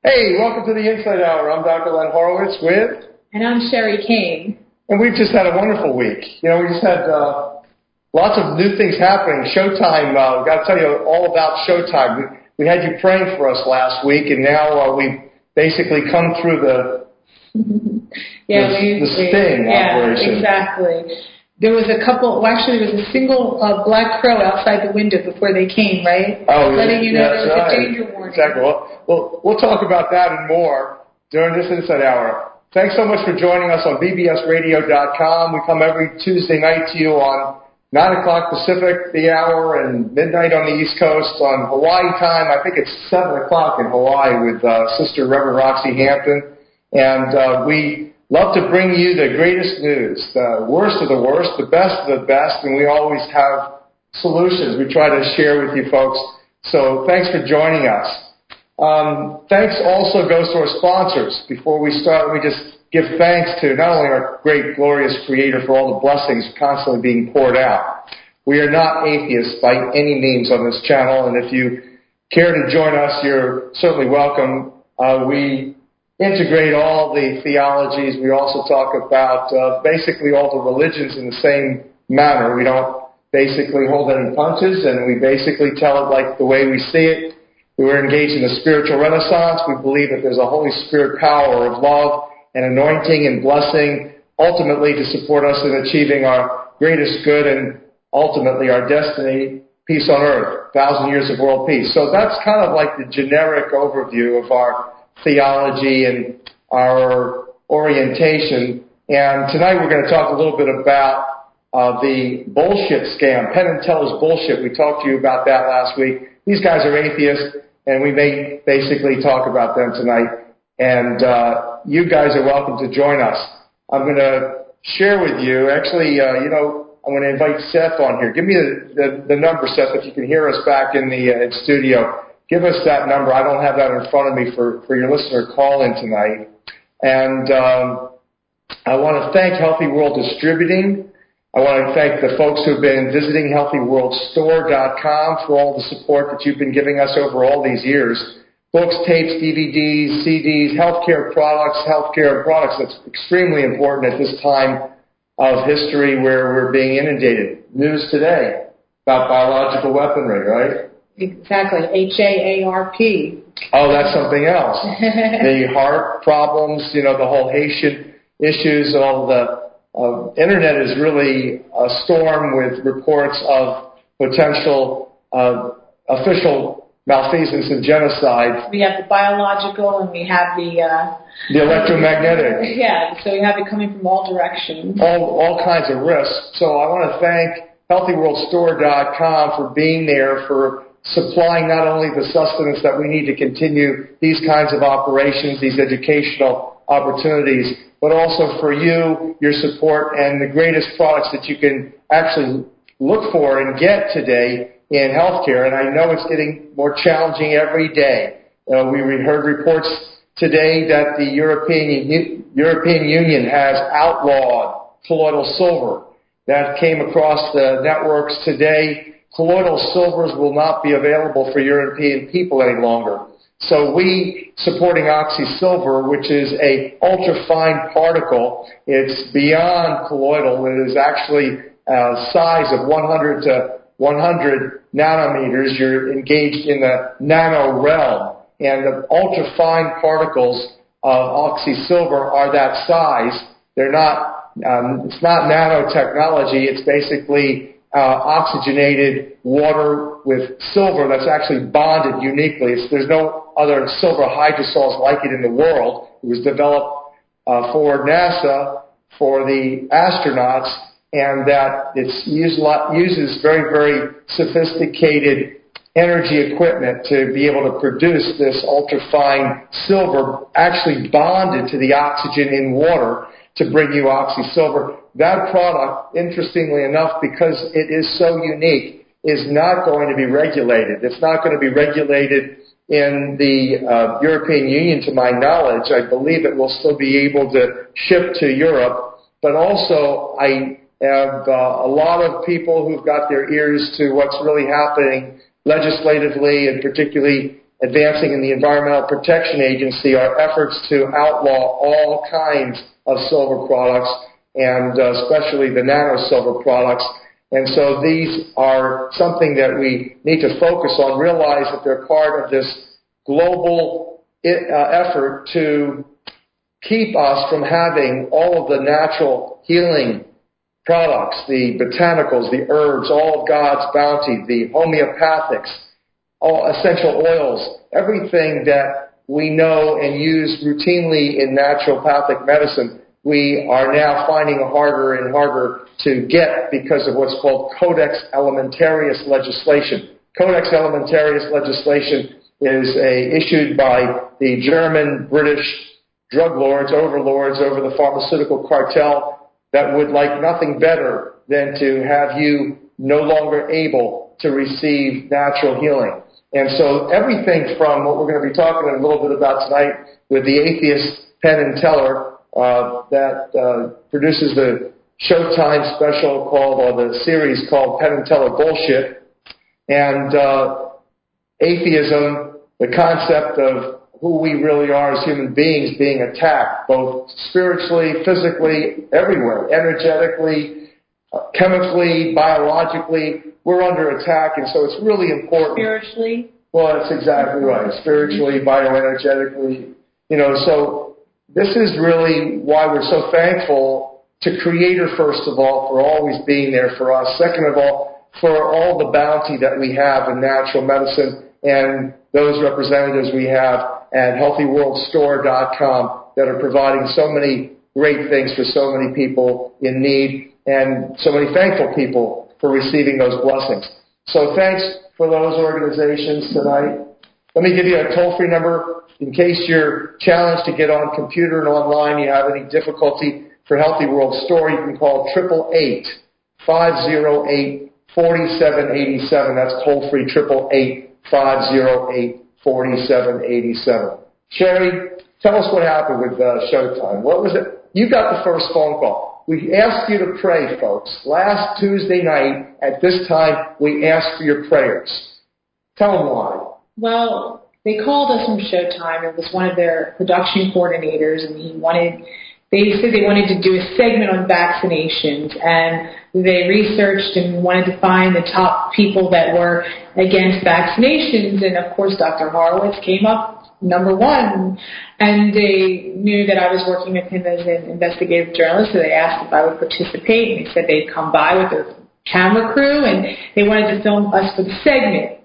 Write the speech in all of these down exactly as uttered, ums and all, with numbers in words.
Hey, welcome to the Insight Hour. I'm Doctor Len Horowitz with... And I'm Sherry Kane. And we've just had a wonderful week. You know, we just had uh, lots of new things happening. Showtime, uh, we've got to tell you all about Showtime. We, we had you praying for us last week, and now uh, we've basically come through the, yeah, the, we, the sting we, yeah, operation. Exactly. There was a couple, well, actually, there was a single uh, black crow outside the window before they came, right? Oh, letting you know yeah, there was right. a danger warning. Exactly. Well, well, we'll talk about that and more during this Insight Hour. Thanks so much for joining us on B B S radio dot com. We come every Tuesday night to you on nine o'clock Pacific, the hour, and midnight on the East Coast. On Hawaii time, I think it's seven o'clock in Hawaii with uh, Sister Reverend Roxy Hampton. And uh, we love to bring you the greatest news, the worst of the worst, the best of the best, and we always have solutions we try to share with you folks. So thanks for joining us. Um, thanks also goes to our sponsors. Before we start, let me just give thanks to not only our great, glorious Creator for all the blessings constantly being poured out. We are not atheists by any means on this channel, and if you care to join us, you're certainly welcome. Uh, we integrate all the theologies. We also talk about uh, basically all the religions in the same manner. We don't basically hold any punches, and we basically tell it like the way we see it. We're engaged in a spiritual renaissance. We believe that there's a Holy Spirit power of love and anointing and blessing, ultimately to support us in achieving our greatest good and ultimately our destiny, peace on earth, thousand years of world peace. So that's kind of like the generic overview of our theology and our orientation. And tonight we're going to talk a little bit about uh, the bullshit scam, Penn and Teller's bullshit. We talked to you about that last week. These guys are atheists, and we may basically talk about them tonight. And uh, you guys are welcome to join us. I'm going to share with you, actually, uh, you know, I'm going to invite Seth on here. Give me the, the, the number, Seth, if you can hear us back in the uh, in studio. Give us that number. I don't have that in front of me for, for your listener call-in tonight. And um, I want to thank Healthy World Distributing. I want to thank the folks who have been visiting healthy world store dot com for all the support that you've been giving us over all these years. Books, tapes, D V Ds, C Ds, healthcare products, healthcare products. That's extremely important at this time of history where we're being inundated. News today about biological weaponry, right? Exactly, H A A R P. Oh, that's something else. The heart problems, you know, the whole Haitian issues, all the uh, internet is really a storm with reports of potential uh, official malfeasance and genocide. We have the biological and we have the... Uh, the electromagnetic. Yeah, so we have it coming from all directions. All, all kinds of risks. So I want to thank Healthy World Store dot com for being there, for supplying not only the sustenance that we need to continue these kinds of operations, these educational opportunities, but also for you, your support, and the greatest products that you can actually look for and get today in healthcare. And I know it's getting more challenging every day. Uh, we heard reports today that the European, European Union has outlawed colloidal silver. That came across the networks today. Colloidal silvers will not be available for European people any longer. So we, supporting OxySilver, which is a ultra-fine particle, it's beyond colloidal. It is actually a size of one hundred to one hundred nanometers. You're engaged in the nano realm. And the ultra-fine particles of OxySilver are that size. They're not, um, it's not nanotechnology. It's basically Uh, oxygenated water with silver that's actually bonded uniquely. It's, there's no other silver hydrosols like it in the world. It was developed uh, for NASA, for the astronauts, and that it's used, uses very, very sophisticated energy equipment to be able to produce this ultrafine silver actually bonded to the oxygen in water to bring you OxySilver. That product, interestingly enough, because it is so unique, is not going to be regulated. It's not going to be regulated in the uh, European Union, to my knowledge. I believe it will still be able to ship to Europe. But also, I have uh, a lot of people who've got their ears to what's really happening legislatively and particularly advancing in the Environmental Protection Agency our efforts to outlaw all kinds of silver products, and uh, especially the nano-silver products. And so these are something that we need to focus on, realize that they're part of this global uh, effort to keep us from having all of the natural healing products, the botanicals, the herbs, all of God's bounty, the homeopathics, all essential oils, everything that we know and use routinely in naturopathic medicine, we are now finding it harder and harder to get because of what's called Codex Alimentarius legislation. Codex Alimentarius legislation is a, issued by the German, British drug lords, overlords over the pharmaceutical cartel that would like nothing better than to have you no longer able to receive natural healing. And so everything from what we're going to be talking a little bit about tonight with the atheist Penn and Teller uh, that uh, produces the Showtime special called, or the series called Penn and Teller Bullshit, and uh, atheism, the concept of who we really are as human beings being attacked, both spiritually, physically, everywhere, energetically, uh, chemically, biologically. We're under attack, and so it's really important. Spiritually? Well, that's exactly right. Spiritually, bioenergetically. You know, so this is really why we're so thankful to Creator, first of all, for always being there for us. Second of all, for all the bounty that we have in natural medicine and those representatives we have at healthy world store dot com that are providing so many great things for so many people in need and so many thankful people for receiving those blessings. So thanks for those organizations tonight. Let me give you a toll-free number in case you're challenged to get on computer and online, you have any difficulty. For Healthy World Store, you can call eight eight eight, five oh eight, four seven eight seven. That's toll-free, eight eight eight, five oh eight, four seven eight seven. Sherry, tell us what happened with uh, Showtime. What was it? You got the first phone call. We asked you to pray, folks. Last Tuesday night at this time, we asked for your prayers. Tell them why. Well, they called us from Showtime. It was one of their production coordinators, and he wanted... They said they wanted to do a segment on vaccinations, and they researched and wanted to find the top people that were against vaccinations, and of course Doctor Horowitz came up number one, and they knew that I was working with him as an investigative journalist, so they asked if I would participate, and they said they'd come by with their camera crew, and they wanted to film us for the segment.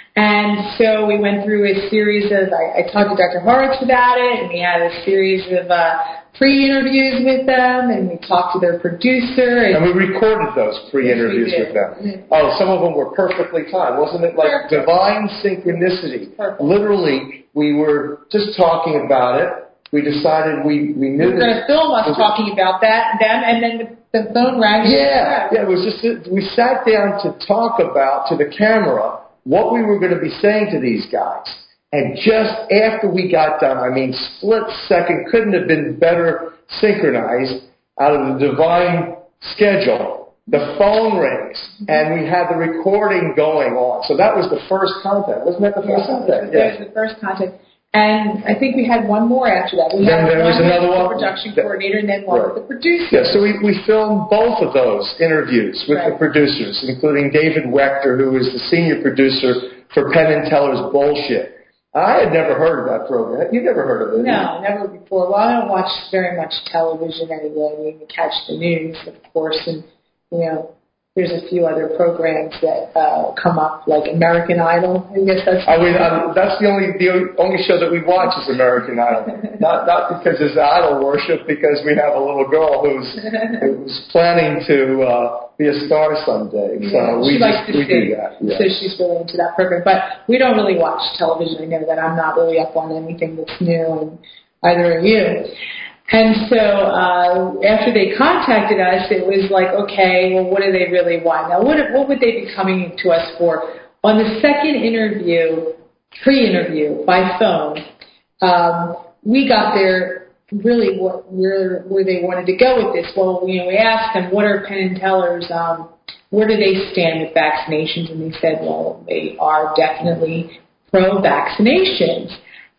And so we went through a series of, I, I talked to Doctor Horowitz about it, and we had a series of uh, pre-interviews with them, and we talked to their producer. And, and we recorded those pre-interviews yes, with them. Mm-hmm. Oh, some of them were perfectly timed. Wasn't it like Perfect. divine synchronicity? Perfect. Literally, we were just talking about it. We decided we, we knew we were going to film us talking about that, them, and then the, the phone rang. Yeah, yeah, it was just, we sat down to talk about, to the camera, what we were going to be saying to these guys. And just after we got done, I mean, split second, couldn't have been better synchronized out of the divine schedule. The phone rings, and we had the recording going on. So that was the first contact. Wasn't that the first yeah, contact? That was the first contact. And I think we had one more after that. We then had there one was another with one. the production that, coordinator, and then one right. with the producer. Yeah, so we, we filmed both of those interviews with right. the producers, including David Wechter, who is the senior producer for Penn and Teller's Bullshit. I had never heard of that program. You never heard of it? No, never before. Well, I don't watch very much television anyway. I mean, we catch the news, of course, and, you know, there's a few other programs that uh, come up, like American Idol. I guess that's. I mean, um, that's the only the only show that we watch is American Idol. not not because it's idol worship, because we have a little girl who's who's planning to uh, be a star someday. So yeah, we she just, likes to we sing, do that. Yeah. So she's really into that program. But we don't really watch television. I know that I'm not really up on anything that's new, and either are you. And so uh, after they contacted us, it was like, okay, well, what do they really want? Now, what, what would they be coming to us for? On the second interview, pre-interview by phone, um, we got there really what, where, where they wanted to go with this. Well, you know, we asked them, what are Penn and Teller's, um, where do they stand with vaccinations? And they said, well, they are definitely pro-vaccinations.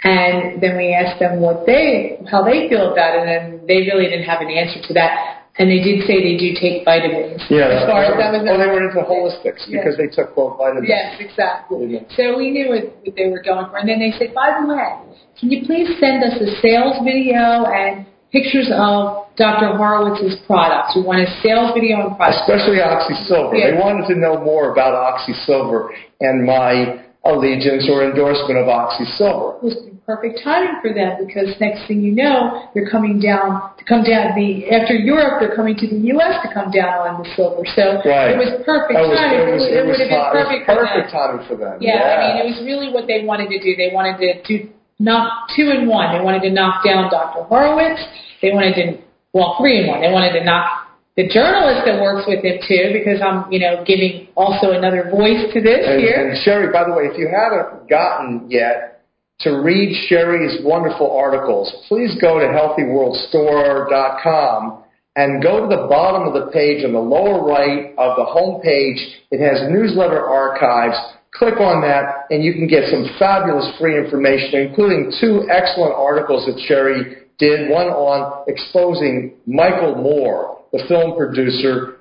And then we asked them what they, how they feel about it, and they really didn't have an answer to that. And they did say they do take vitamins. Yeah, as far that, as that was. Oh, they were into holistics because yes. they took both vitamins. Yes, exactly. Mm-hmm. So we knew what, what they were going for. And then they said, by the way, can you please send us a sales video and pictures of Doctor Horowitz's products? We want a sales video and products. Especially OxySilver. Yes. They wanted to know more about OxySilver and my allegiance or endorsement of OxySilver. It was perfect timing for them because next thing you know, they're coming down to come down the after Europe, they're coming to the U S to come down on the silver. So right. it was perfect it was, timing. It, was, it, it, it would have been perfect, it was perfect for them. timing for them. Yeah, yeah, I mean, it was really what they wanted to do. They wanted to do knock two in one. They wanted to knock down Doctor Horowitz. They wanted to well three in one. They wanted to knock the journalist that works with him, too, because I'm, you know, giving also another voice to this and, here. And, Sherry, by the way, if you haven't gotten yet to read Sherry's wonderful articles, please go to healthy world store dot com and go to the bottom of the page on the lower right of the home page. It has newsletter archives. Click on that, and you can get some fabulous free information, including two excellent articles that Sherry did, one on exposing Michael Moore, the film producer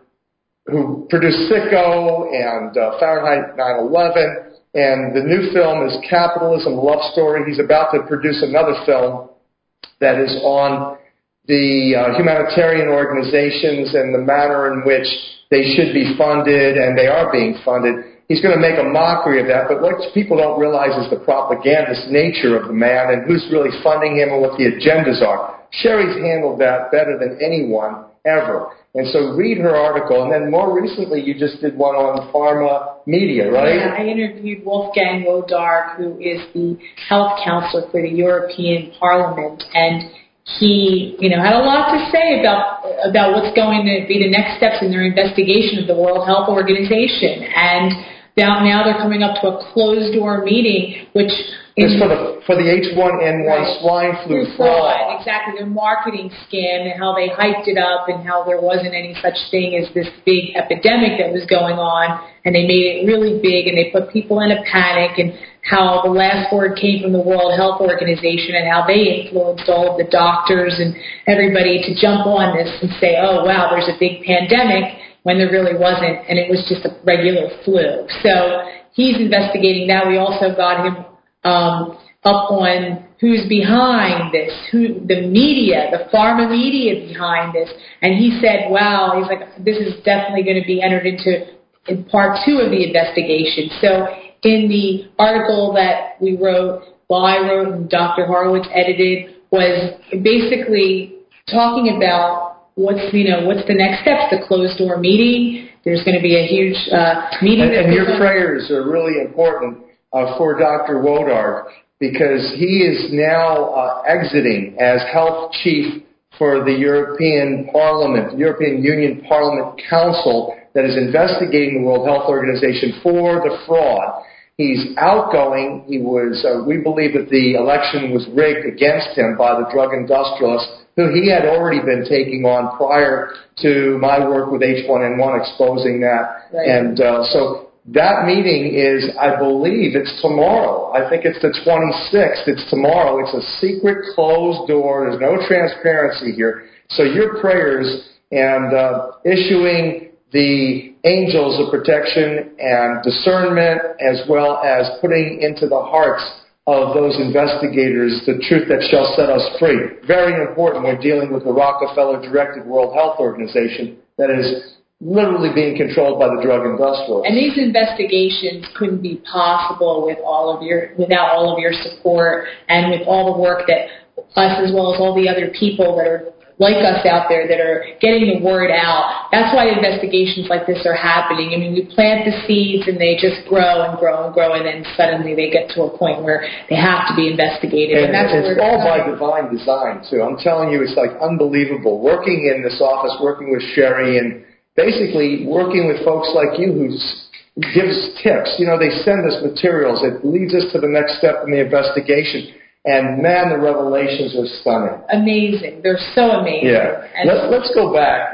who produced Sicko and uh, Fahrenheit nine eleven, and the new film is Capitalism Love Story. He's about to produce another film that is on the uh, humanitarian organizations and the manner in which they should be funded, and they are being funded. He's going to make a mockery of that, but what people don't realize is the propagandist nature of the man and who's really funding him and what the agendas are. Sherry's handled that better than anyone ever. And so read her article. And then more recently, you just did one on pharma media, right? Yeah, I interviewed Wolfgang Wodarg, who is the health counselor for the European Parliament. And he, you know, had a lot to say about about what's going to be the next steps in their investigation of the World Health Organization. And now, now they're coming up to a closed-door meeting, which is for the for the H one N one right. swine flu fraud. Exactly, their marketing scam and how they hyped it up and how there wasn't any such thing as this big epidemic that was going on, and they made it really big and they put people in a panic, and how the last word came from the World Health Organization and how they influenced all of the doctors and everybody to jump on this and say, oh, wow, there's a big pandemic, when there really wasn't, and it was just a regular flu. So he's investigating that. We also got him um, up on who's behind this, who the media, the pharma media behind this. And he said, wow, he's like, this is definitely going to be entered into in part two of the investigation. So in the article that we wrote, well, I wrote and Doctor Horowitz edited, was basically talking about what's, you know, what's the next steps, the closed door meeting. There's going to be a huge uh, meeting. And, and your on. prayers are really important uh, for Doctor Wodarg, because he is now uh, exiting as health chief for the European Parliament, the European Union Parliament Council that is investigating the World Health Organization for the fraud. He's outgoing. He was, uh, we believe that the election was rigged against him by the drug industrialists, who he had already been taking on prior to my work with H one N one exposing that. Right. And uh, so that meeting is, I believe, it's tomorrow. I think it's the twenty-sixth. It's tomorrow. It's a secret closed door. There's no transparency here. So your prayers and uh, issuing the angels of protection and discernment, as well as putting into the hearts of those investigators the truth that shall set us free. Very important when dealing with the Rockefeller-directed World Health Organization that is literally being controlled by the drug industrialists. And these investigations couldn't be possible with all of your, without all of your support and with all the work that us, as well as all the other people that are like us out there that are getting the word out. That's why investigations like this are happening. I mean, we plant the seeds and they just grow and grow and grow, and then suddenly they get to a point where they have to be investigated. And, and that's it's all by divine design, too. I'm telling you, it's like unbelievable. Working in this office, working with Sherry, and basically working with folks like you who gives tips. You know, they send us materials. It leads us to the next step in the investigation. And, man, the revelations are stunning. Amazing. They're so amazing. Yeah. Let's, let's go back.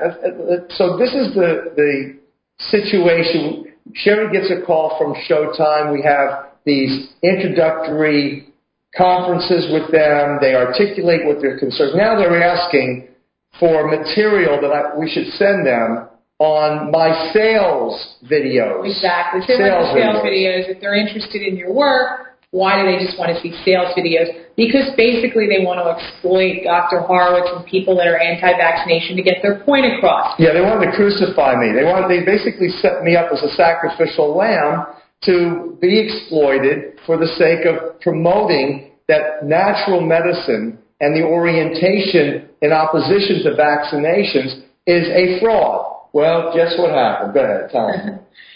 So this is the, the situation. Sherry gets a call from Showtime. We have these introductory conferences with them. They articulate what their concerns. Now they're asking for material that I, we should send them on my sales videos. Exactly. So sales, sales videos. videos. If they're interested in your work, why do they just want to see sales videos? Because basically they want to exploit Doctor Horowitz and people that are anti-vaccination to get their point across. Yeah, they wanted to crucify me. They wanted, they basically set me up as a sacrificial lamb to be exploited for the sake of promoting that natural medicine and the orientation in opposition to vaccinations is a fraud. Well, guess what happened? Go ahead, tell me.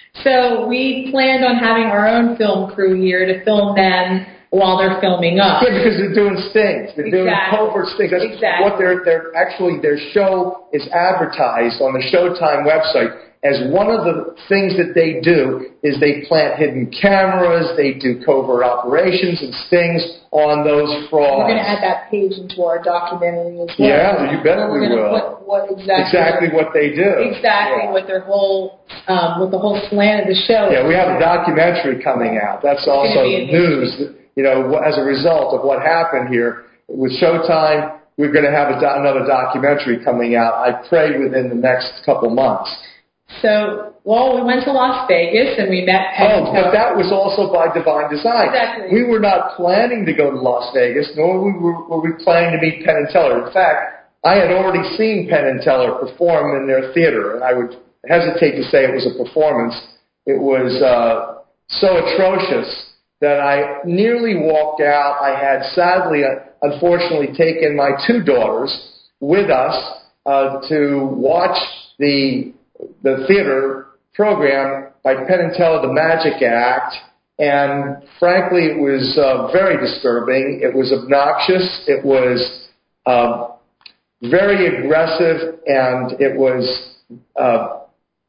So we planned on having our own film crew here to film them while they're filming us. Yeah, because they're doing stings. They're exactly. doing covert stings. That's exactly. what they're, they're actually, their show is advertised on the Showtime website as one of the things that they do is they plant hidden cameras, they do covert operations and stings on those frauds. We're going to add that page into our documentary as well. Yeah, you bet we will. Put what exactly, exactly what they do. Exactly yeah. what their whole, um, what the whole slant of the show Yeah, is. we have a documentary coming out. That's it's also news, you know, as a result of what happened here. With Showtime, we're going to have a do- another documentary coming out, I pray, within the next couple months. So, well, we went to Las Vegas and we met Penn Oh, but that was also by divine design. Exactly. We were not planning to go to Las Vegas, nor were we, were we planning to meet Penn and Teller. In fact, I had already seen Penn and Teller perform in their theater, and I would hesitate to say it was a performance. It was uh, so atrocious that I nearly walked out. I had sadly, uh, unfortunately, taken my two daughters with us uh, to watch the the theater program by Penn and Teller, The Magic Act, and frankly, it was uh, very disturbing. It was obnoxious. It was uh, very aggressive, and it was uh,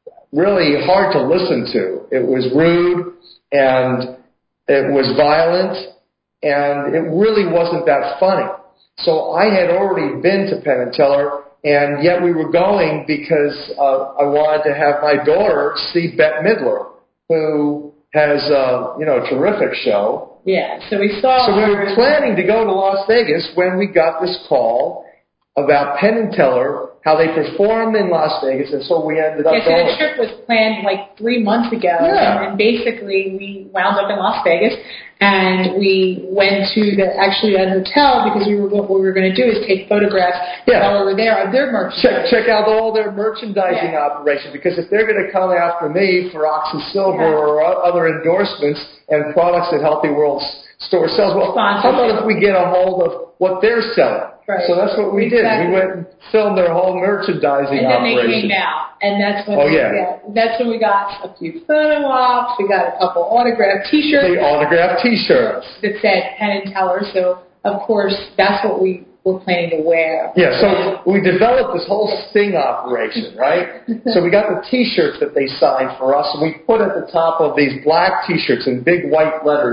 really hard to listen to. It was rude, and it was violent, and it really wasn't that funny. So I had already been to Penn and Teller, and yet we were going because uh, I wanted to have my daughter see Bette Midler, who has uh, you know a terrific show. Yeah, so we saw. So we were planning to go to Las Vegas when we got this call about Penn and Teller, how they performed in Las Vegas, and so we ended up yeah, so going. the trip was planned like three months ago, yeah. and, and basically we wound up in Las Vegas, and we went to the actually a hotel because we were what we were going to do is take photographs yeah. while we were there of their merchandise. Check, check out all their merchandising yeah. operation, because if they're going to come after me for Oxysilver yeah. or other endorsements and products that Healthy World store sells, well, how about if we get a hold of what they're selling? Right. So that's what we exactly. did. We went and filmed their whole merchandising and then operation. they came out, and that's when oh, we, yeah. yeah, that's when we got a few photo ops. We got a couple autographed T-shirts. The autographed T-shirts that said Penn and Teller. So of course that's what we were planning to wear. Yeah. So we developed this whole sting operation, right? So we got the T-shirts that they signed for us, and we put at the top of these black T-shirts in big white letters,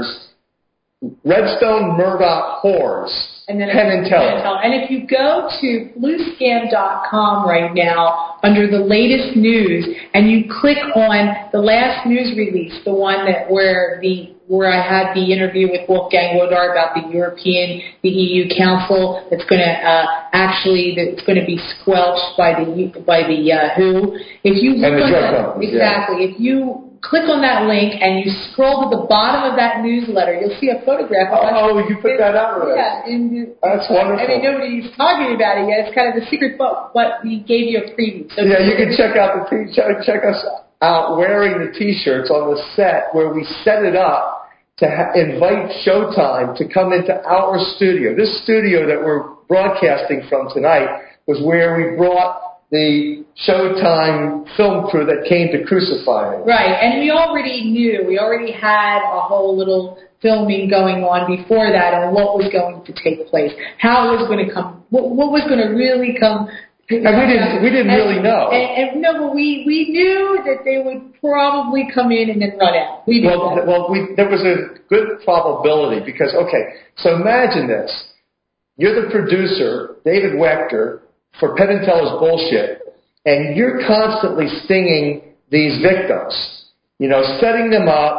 Redstone Murdoch Whores. And then Penn and Teller. And if you go to blue scam dot com right now, under the latest news, and you click on the last news release, the one that where the where I had the interview with Wolfgang Wodardt about the European, the E U Council that's going to uh, actually that's going to be squelched by the by the uh, W H O. If you look and the on drug that, companies, exactly, yeah. if you click on that link and you scroll to the bottom of that newsletter, you'll see a photograph of us. Oh, you put that out already. Yeah. In, That's wonderful. I mean, nobody's talking about it yet. It's kind of a secret, but, but we gave you a preview. So yeah, you can check out the t- check, check us out wearing the T-shirts on the set where we set it up to ha- invite Showtime to come into our studio. This studio that we're broadcasting from tonight was where we brought the Showtime film crew that came to crucify me. Right, and we already knew, we already had a whole little filming going on before that on what was going to take place, how it was going to come, what, what was going to really come. And we didn't, we didn't and, really know. And, and no, but we, we knew that they would probably come in and then run out. We knew well, that. well we, there was a good probability because, okay, so imagine this. You're the producer, David Wechter, for Penn and Teller's bullshit, and you're constantly stinging these victims, you know, setting them up,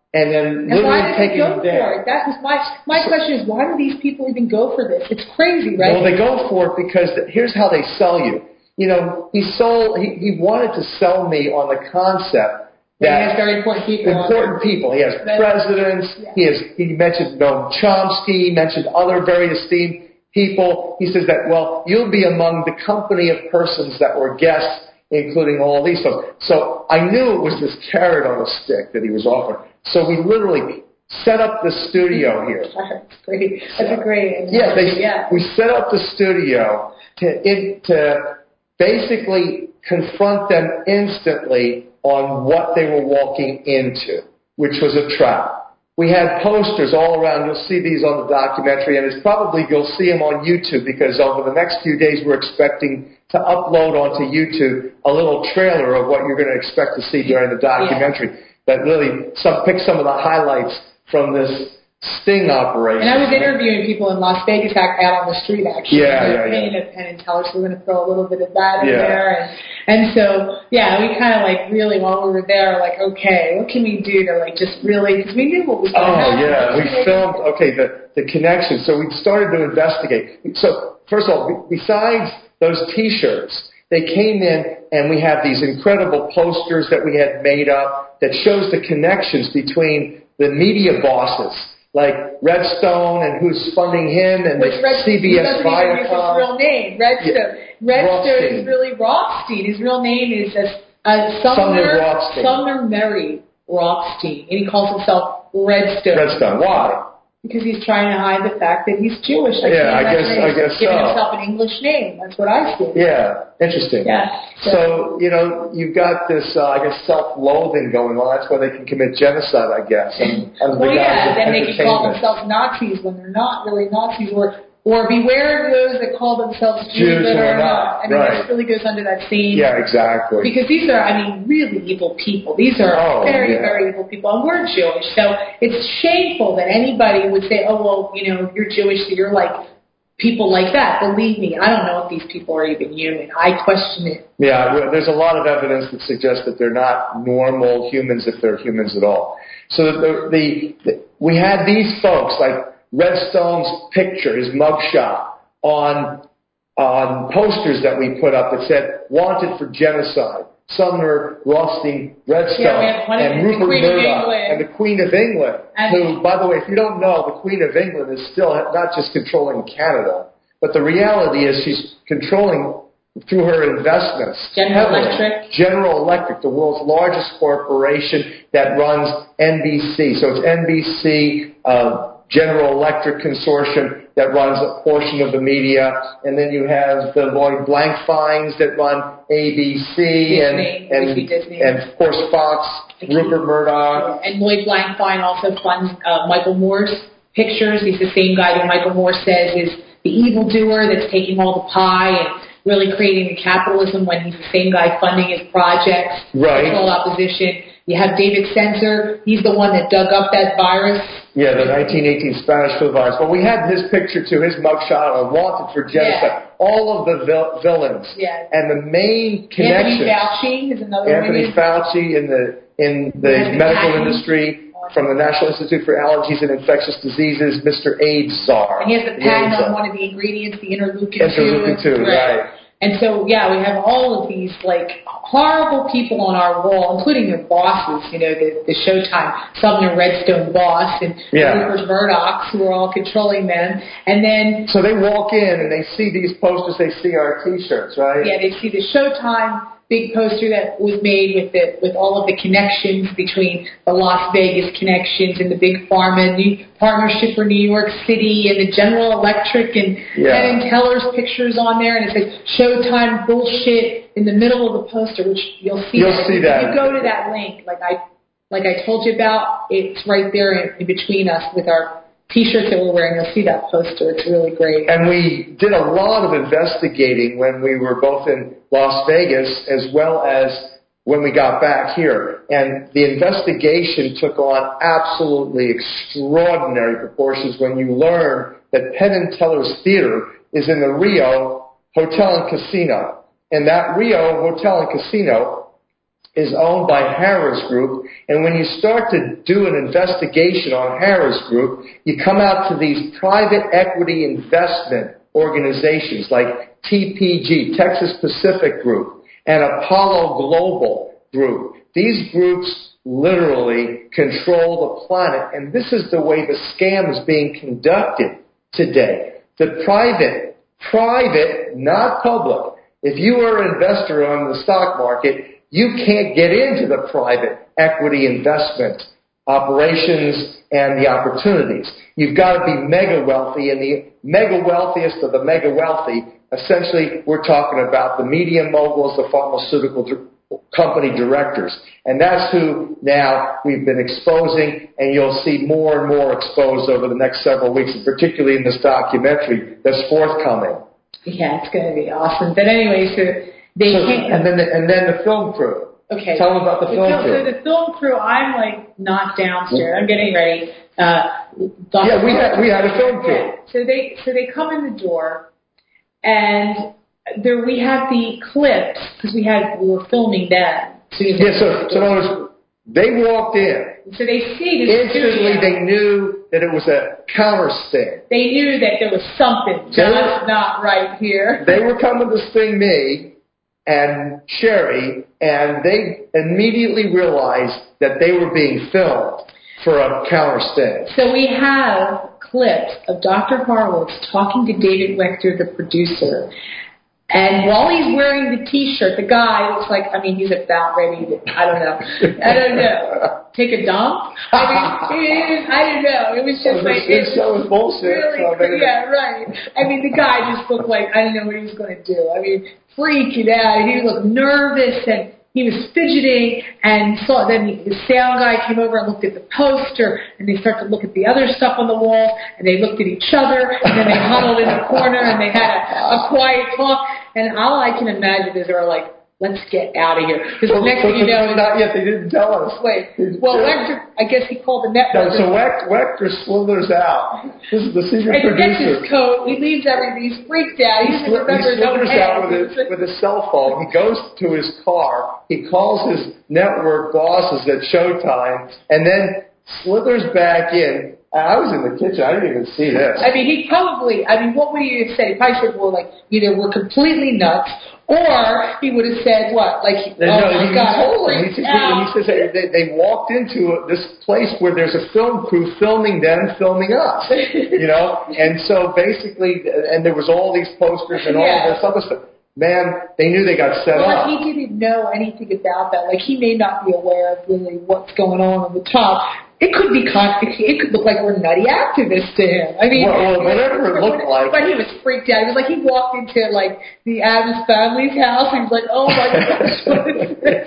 and then and why literally did they taking go them down. for it? That was my my question is why do these people even go for this? It's crazy, right? Well, they go for it because here's how they sell you. You know, he sold. He, he wanted to sell me on the concept that he has very important people. Important people. He has presidents. Yeah. He has. He mentioned Noam Chomsky. He mentioned other very esteemed people. He says that, well, you'll be among the company of persons that were guests, including all these folks. So I knew it was this carrot on a stick that he was offering. So we literally set up the studio here. That's great. That's a great. Yeah, they, yeah. We set up the studio to, in, to basically confront them instantly on what they were walking into, which was a trap. We had posters all around. You'll see these on the documentary, and it's probably you'll see them on YouTube because over the next few days we're expecting to upload onto YouTube a little trailer of what you're going to expect to see during the documentary yeah. that really some, pick some of the highlights from this sting operation. And I was interviewing people in Las Vegas out on the street, actually. Yeah, yeah, paying yeah. a Penn and Teller, so we're going to throw a little bit of that in yeah. there. And, and so, yeah, we kind of like really, while we were there, like, okay, what can we do to like just really, because we knew what was going to happen. Oh, yeah, we like, filmed, okay, the, the connection. So we started to investigate. So, first of all, besides those T-shirts, they came in and we have these incredible posters that we had made up that shows the connections between the media bosses, like Redstone and who's funding him and Which Red, C B S Viacom. His real name, Redstone. Yeah. Redstone Rothstein. is really Rothstein. His real name is uh, uh, Sumner, Sumner, Sumner Murray Rothstein, and he calls himself Redstone. Redstone. Why? Because he's trying to hide the fact that he's Jewish. I yeah, I guess, I guess he's giving so. himself an English name. That's what I see. Yeah, interesting. Yeah. So, so you know, you've got this, uh, I guess, self-loathing going on. That's why they can commit genocide, I guess. And, and well, the yeah, guys then they can call themselves Nazis when they're not really Nazis, or or beware of those that call themselves Jews, Jews that or are not. not. I mean, right. this really goes under that same. Yeah, exactly. Because these are, I mean, really evil people. These are oh, very, yeah. very evil people. And we're Jewish, so it's shameful that anybody would say, oh, well, you know, you're Jewish, so you're like people like that. Believe me, I don't know if these people are even human. I question it. Yeah, there's a lot of evidence that suggests that they're not normal humans if they're humans at all. So the, the, the we had these folks, like Redstone's picture, his mugshot, on on posters that we put up that said, wanted for genocide. Sumner, Rothstein, Redstone, yeah, and Rupert Murdoch, and the Queen of England, and who, by the way, if you don't know, the Queen of England is still not just controlling Canada, but the reality is she's controlling, through her investments, General Electric. General Electric, the world's largest corporation that runs N B C. So it's N B C, uh, General Electric Consortium that runs a portion of the media, and then you have the Lloyd Blankfeins that run A B C Disney, and and, Disney. and of course Fox, Rupert Murdoch. And Lloyd Blankfein also funds uh, Michael Moore's pictures. He's the same guy that Michael Moore says is the evildoer that's taking all the pie and really creating the capitalism when he's the same guy funding his projects. Right. Control opposition. You have David Sensor. He's the one that dug up that virus. Yeah, the nineteen eighteen Spanish flu virus. Well, we had his picture too, his mugshot on Wanted for Genocide. Yeah. All of the vil- villains. Yeah. And the main connection. Anthony Fauci is another Anthony one. Fauci in the in the medical hacking. industry. From the National Institute for Allergies and Infectious Diseases, Mister AIDS czar. And he has the patent on one of the ingredients, the interleukin two. Interleukin two, right. right. And so, yeah, we have all of these, like, horrible people on our wall, including their bosses, you know, the, the Showtime Sumner Redstone boss and yeah. Rupert Murdoch, who are all controlling them. And then... So they walk in and they see these posters, they see our T-shirts, right? Yeah, they see the Showtime big poster that was made with the, with all of the connections between the Las Vegas connections and the big pharma new partnership for New York City and the General Electric and yeah. Penn and Teller's pictures on there, and it says Showtime bullshit in the middle of the poster, which you'll see. You'll that. see if that. you go to that link, like I like I told you about, it's right there in, in between us with our T-shirts that we're wearing. You'll see that poster. It's really great. And we did a lot of investigating when we were both in Las Vegas as well as when we got back here. And the investigation took on absolutely extraordinary proportions when you learn that Penn and Teller's Theater is in the Rio Hotel and Casino. And that Rio Hotel and Casino is owned by Harrah's Group, and when you start to do an investigation on Harrah's Group, you come out to these private equity investment organizations like T P G, Texas Pacific Group, and Apollo Global Group. These groups literally control the planet, and this is the way the scam is being conducted today. The private, private, not public. If you are an investor on the stock market, you can't get into the private equity investment operations and the opportunities. You've got to be mega wealthy, and the mega wealthiest of the mega wealthy, essentially we're talking about the media moguls, the pharmaceutical company directors. And that's who now we've been exposing, and you'll see more and more exposed over the next several weeks, and particularly in this documentary that's forthcoming. Yeah, it's going to be awesome. But anyway, so they so, can't... And then, the, and then the film crew. Okay. Tell them about the, the film, film crew. So the film crew, I'm like not downstairs. I'm getting ready. Uh, yeah, we had, we had a film crew. Yeah. So they, so they come in the door, and there we have the clips, because we had, we were filming them. So yeah, so, so in other words, they walked in. So they see the Instantly, studio. they knew that it was a counter sting. They knew that there was something just were, not right here. They were coming to sting me and Sherry, and they immediately realized that they were being filmed for a counter sting. So we have clips of Doctor Horowitz talking to David Wechter, the producer. And while he's wearing the T-shirt, the guy looks like, I mean, he's about ready to, I don't know, I don't know, take a dump? I mean, it is, I don't know. It was just well, like, it was bullshit. Really, so they, yeah, right. I mean, the guy just looked like, I didn't know what he was going to do. I mean, freaking out. He looked nervous, and he was fidgeting, and so then the sound guy came over and looked at the poster, and they started to look at the other stuff on the wall, and they looked at each other, and then they huddled in the corner, and they had a, a quiet talk, and all I can imagine is they were like, let's get out of here. Because well, the next thing you know... Not yet, they didn't tell us. Wait, well, Wechter, I guess he called the network. No, so Wechter, Wechter slithers out. This is the senior and producer. He gets his coat, he leaves everything, he's freaked out, he doesn't remember his own head. out with his, with his cell phone, he goes to his car, he calls his network bosses at Showtime, and then slithers back in. I was in the kitchen. I didn't even see this. I mean, he probably, I mean, what would he have said? He probably said, well, like, either we're completely nuts, or he would have said, what? Like, no, oh, no, my he God, told him. He, he, he says hey, they, they walked into this place where there's a film crew filming them, filming us, you know? And so basically, and there was all these posters and all yeah. of this other stuff. Man, they knew they got set well, up. Well, he didn't know anything about that. Like, he may not be aware of really what's going on on the top. It could be it could look like we're nutty activists to him. I mean, well, well, whatever it looked like. But he was freaked out. It was like he walked into like the Addams family's house. He was like, "Oh my gosh, what is this?"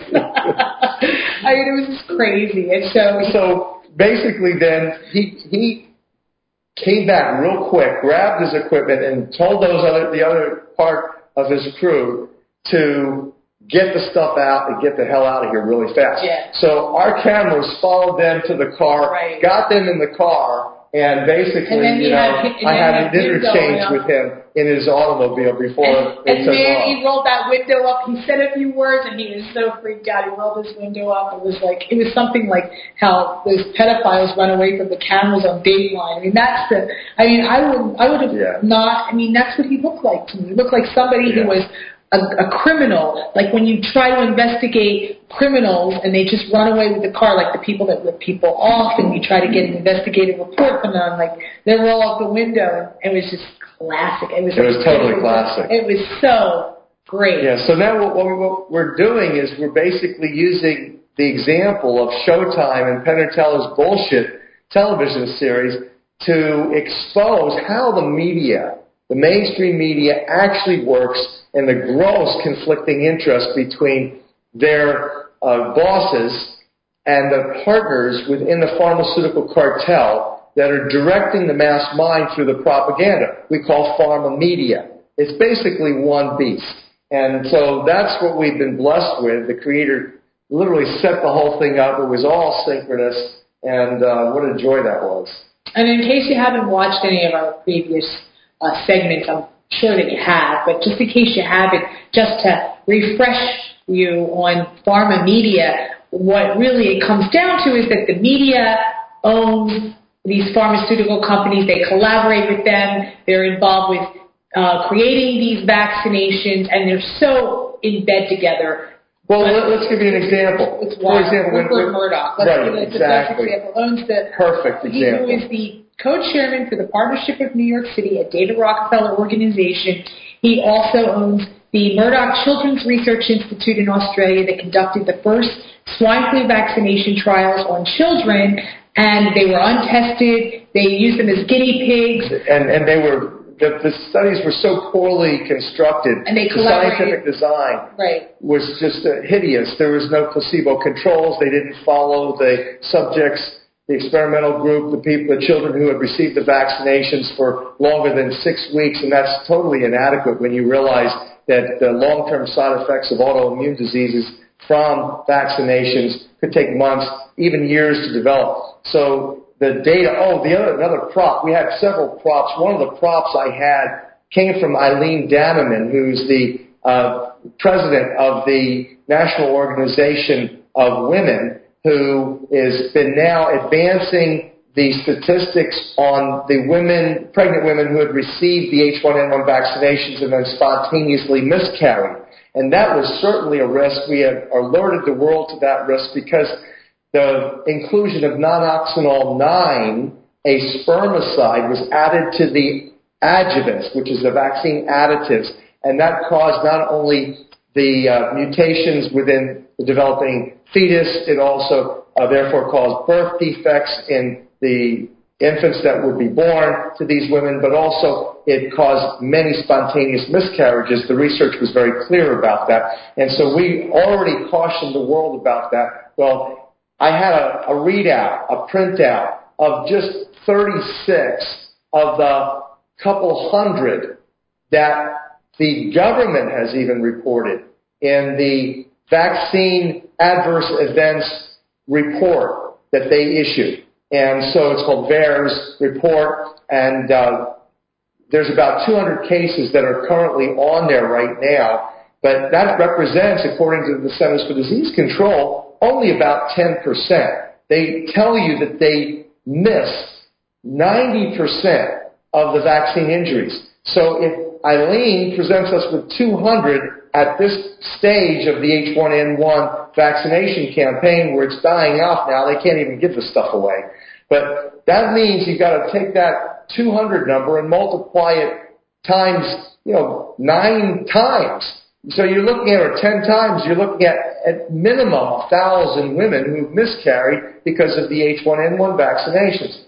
I mean, it was just crazy. And so, so basically, then he he came back real quick, grabbed his equipment, and told those other the other part of his crew to get the stuff out and get the hell out of here really fast. Yeah. So our cameras followed them to the car, right. got them in the car, and basically, and you know, had, I had an interchange with him in his automobile before and, it and took man, off. he rolled that window up. He said a few words, and he was so freaked out. He rolled his window up. It was like it was something like how those pedophiles run away from the cameras on Dateline. I mean, that's the. I mean, I would, I would have yeah. not. I mean, that's what he looked like to me. He looked like somebody yeah. who was. A, a criminal, like when you try to investigate criminals and they just run away with the car, like the people that rip people off, and you try to get an investigative report from them, like they roll out the window. It was just classic. It was, it was like, totally it was, classic. It was so great. Yeah. So now what, what we're doing is we're basically using the example of Showtime and Penn and Teller's bullshit television series to expose how the media, the mainstream media, actually works, and the gross conflicting interest between their uh, bosses and the partners within the pharmaceutical cartel that are directing the mass mind through the propaganda we call pharma media. It's basically one beast. And so that's what we've been blessed with. The Creator literally set the whole thing up. It was all synchronous, and uh, what a joy that was. And in case you haven't watched any of our previous uh, segments, I'm sure that you have, but just in case you haven't, just to refresh you on pharma media, what really it comes down to is that the media owns these pharmaceutical companies. They collaborate with them. They're involved with uh, creating these vaccinations, and they're so in bed together. Well, but let's give you an example. It's For example, when, Rupert Murdoch. Let's right, give it exactly. The example. Owns the, Perfect example. He is the co-chairman for the Partnership of New York City, a David Rockefeller organization. He also owns the Murdoch Children's Research Institute in Australia that conducted the first swine flu vaccination trials on children, and they were untested. They used them as guinea pigs. And, and they were... The, the studies were so poorly constructed. And they the scientific design right. was just uh, hideous. There was no placebo controls. They didn't follow the subjects, the experimental group, the people, the children who had received the vaccinations for longer than six weeks, and that's totally inadequate when you realize that the long-term side effects of autoimmune diseases from vaccinations could take months, even years to develop. So the data, oh, the other, another prop, we had several props. One of the props I had came from Eileen Danneman, who's the uh, president of the National Organization of Women, who has been now advancing the statistics on the women, pregnant women who had received the H one N one vaccinations and then spontaneously miscarried. And that was certainly a risk. We have alerted the world to that risk because the inclusion of nonoxynol nine, a spermicide, was added to the adjuvants, which is the vaccine additives, and that caused not only the uh, mutations within the developing fetus, it also uh, therefore caused birth defects in the infants that would be born to these women, but also it caused many spontaneous miscarriages. The research was very clear about that, and so we already cautioned the world about that. Well, I had a, a readout, a printout of just thirty-six of the couple hundred that the government has even reported in the vaccine adverse events report that they issued. And so it's called V A E R S report, and uh, there's about two hundred cases that are currently on there right now, but that represents, according to the Centers for Disease Control, only about ten percent. They tell you that they miss ninety percent of the vaccine injuries. So if Eileen presents us with two hundred at this stage of the H one N one vaccination campaign where it's dying off now, they can't even give the stuff away. But that means you've got to take that two hundred number and multiply it times, you know, nine times. So you're looking at it ten times, you're looking at at minimum one thousand women who've miscarried because of the H one N one vaccinations.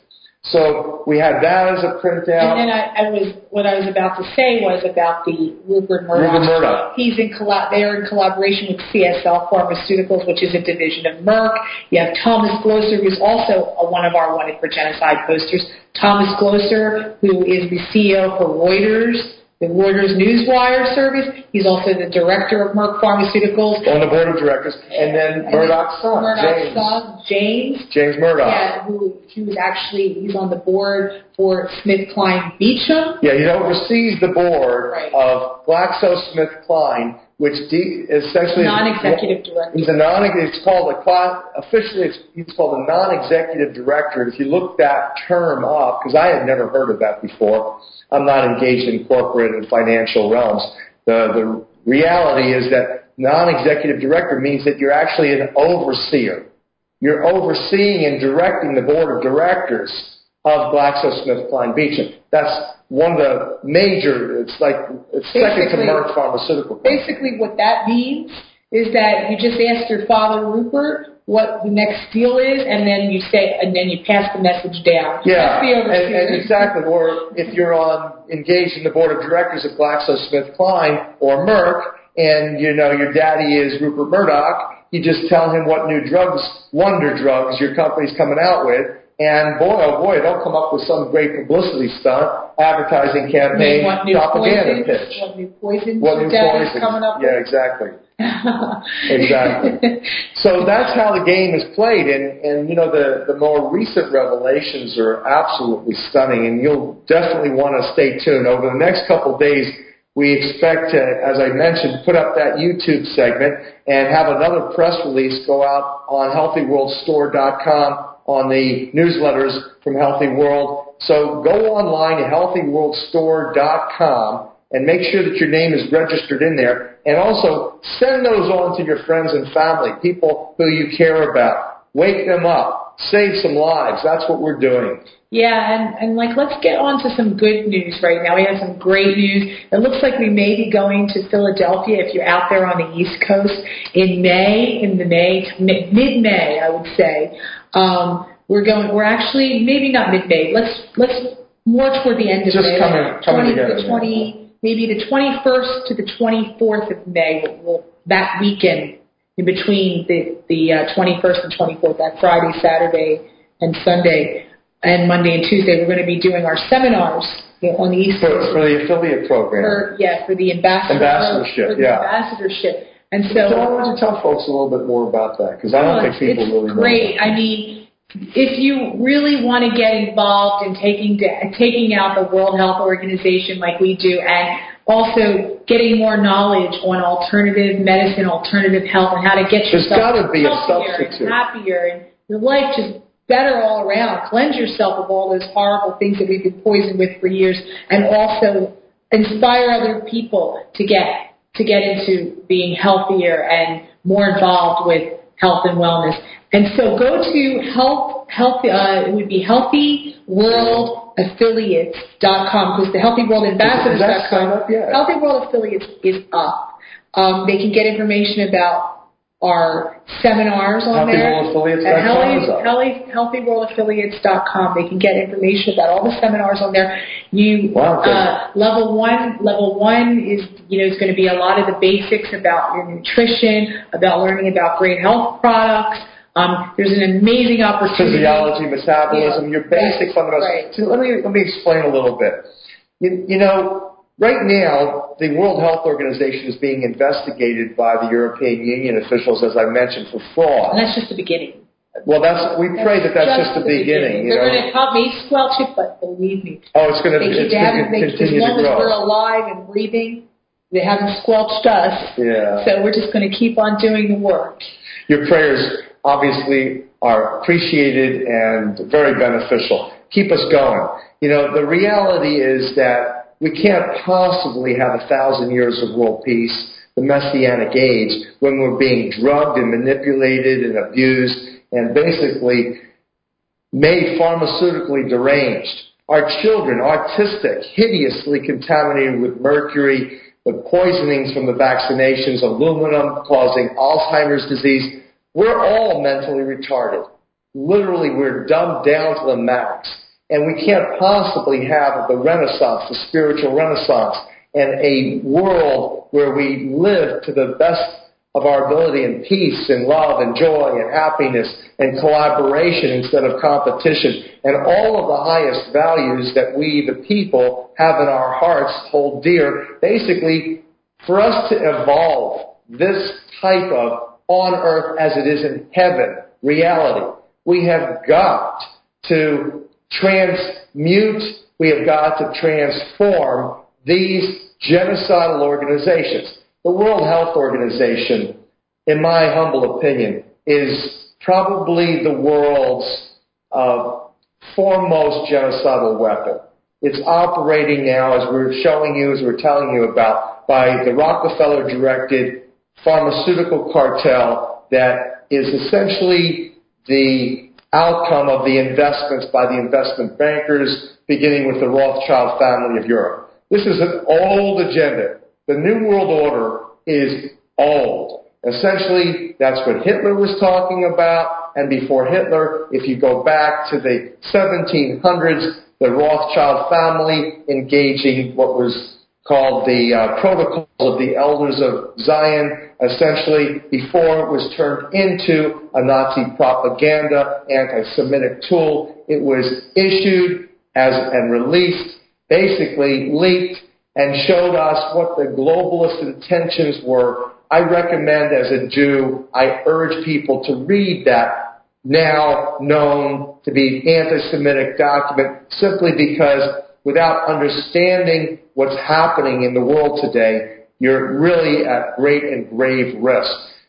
So we had that as a printout. And then I, I was, what I was about to say was about the Rupert Murdoch. Rupert Murdoch. He's in colla- they're in collaboration with C S L Pharmaceuticals, which is a division of Merck. You have Thomas Glosser, who's also a, one of our Wanted for Genocide posters. Thomas Glosser, who is the C E O for Reuters, the Reuters Newswire service. He's also the director of Merck Pharmaceuticals. On the board of directors. And then and Murdoch's son, Murdoch's James. son, James. James Murdoch. Yeah, who he was actually, he's on the board for SmithKline Beecham. Yeah, he oversees the board right. of GlaxoSmithKline, which de- essentially non-executive is, director. He's a non. It's called a officially. It's, it's called a non-executive director. If you look that term up, because I had never heard of that before, I'm not engaged in corporate and financial realms. The the reality is that non-executive director means that you're actually an overseer. You're overseeing and directing the board of directors of GlaxoSmithKline Beecham. That's one of the major, it's like, it's second to Merck Pharmaceutical. Basically what that means is that you just ask your father, Rupert, what the next deal is, and then you say, and then you pass the message down. Yeah, That's the overseer. and, and exactly. Or if you're on engaged in the board of directors of GlaxoSmithKline or Merck, and you know your daddy is Rupert Murdoch, you just tell him what new drugs, wonder drugs, your company's coming out with. And boy, oh boy, they'll come up with some great publicity stunt, advertising campaign, what new propaganda poisons, pitch. What new poisons what your new daddy's poisons. coming up yeah, with? exactly. exactly. So that's how the game is played. And, and you know, the, the more recent revelations are absolutely stunning. And you'll definitely want to stay tuned. Over the next couple of days, we expect to, as I mentioned, put up that YouTube segment and have another press release go out on healthy world store dot com on the newsletters from Healthy World. So go online to healthy world store dot com and make sure that your name is registered in there. And also send those on to your friends and family, people who you care about. Wake them up. Save some lives. That's what we're doing. Yeah, and, and like let's get on to some good news right now. We have some great news. It looks like we may be going to Philadelphia if you're out there on the East Coast in May, in the May, mid-May, I would say. Um, we're going. We're actually maybe not mid-May. Let's let's more toward the end of Just May. Just coming, coming together. The twenty, maybe the twenty-first to the twenty-fourth of May. We'll, that weekend in between the the uh, twenty-first and twenty-fourth, that Friday, Saturday, and Sunday, and Monday and Tuesday, we're going to be doing our seminars you know, on the East Coast. For, for the affiliate program. For, yeah, for the ambassador, ambassadorship. For the yeah. ambassadorship. And so, so I want to tell folks a little bit more about that because I don't oh, think people it's really great. know. Great. I mean, if you really want to get involved in taking taking out the World Health Organization like we do, and also getting more knowledge on alternative medicine, alternative health, and how to get There's yourself gotta be a healthier substitute. and happier, and your life just better all around. Cleanse yourself of all those horrible things that we've been poisoned with for years, and also inspire other people to get to get into being healthier and more involved with health and wellness. And so go to health, health uh, it would be healthy world affiliates dot com because the Healthy World Ambassadors dot com, Healthy World Affiliates is up. Um, they can get information about our seminars on Healthy there. World Affiliates dot com At Healthy World Affiliates dot com. They can get information about all the seminars on there. You wow, uh, level one, level one is you know is going to be a lot of the basics about your nutrition, about learning about great health products. Um, there's an amazing opportunity. Physiology, metabolism, yeah. your basic right. fundamentals. Right. So let me let me explain a little bit. You, you know, right now the World Health Organization is being investigated by the European Union officials, as I mentioned, for fraud. And that's just the beginning. Well, that's we that's pray that that's just, just the beginning. beginning They're you know? going to help me squelch it, but believe me, oh, it's going to it's going to continue as long to grow. As we're alive and breathing, they haven't squelched us. Yeah. So we're just going to keep on doing the work. Your prayers obviously are appreciated and very beneficial. Keep us going. You know, the reality is that we can't possibly have a thousand years of world peace, the Messianic age, when we're being drugged and manipulated and abused and basically made pharmaceutically deranged. Our children, autistic, hideously contaminated with mercury, the poisonings from the vaccinations, aluminum causing Alzheimer's disease. We're all mentally retarded. Literally, we're dumbed down to the max. And we can't possibly have the Renaissance, the spiritual Renaissance, and a world where we live to the best of our ability in peace and love and joy and happiness and collaboration instead of competition and all of the highest values that we, the people, have in our hearts, hold dear. Basically, for us to evolve this type of on earth as it is in heaven reality, we have got to transmute, we have got to transform these genocidal organizations. The World Health Organization, in my humble opinion, is probably the world's uh, foremost genocidal weapon. It's operating now, as we're showing you, as we're telling you about, by the Rockefeller-directed pharmaceutical cartel that is essentially the outcome of the investments by the investment bankers, beginning with the Rothschild family of Europe. This is an old agenda. The New World Order is old. Essentially, that's what Hitler was talking about, and before Hitler, if you go back to the seventeen hundreds, the Rothschild family engaging what was called the uh, Protocols of the Elders of Zion, essentially before it was turned into a Nazi propaganda, anti-Semitic tool. It was issued as and released, basically leaked, and showed us what the globalist intentions were. I recommend, as a Jew, I urge people to read that now known to be anti-Semitic document simply because without understanding what's happening in the world today, you're really at great and grave risk.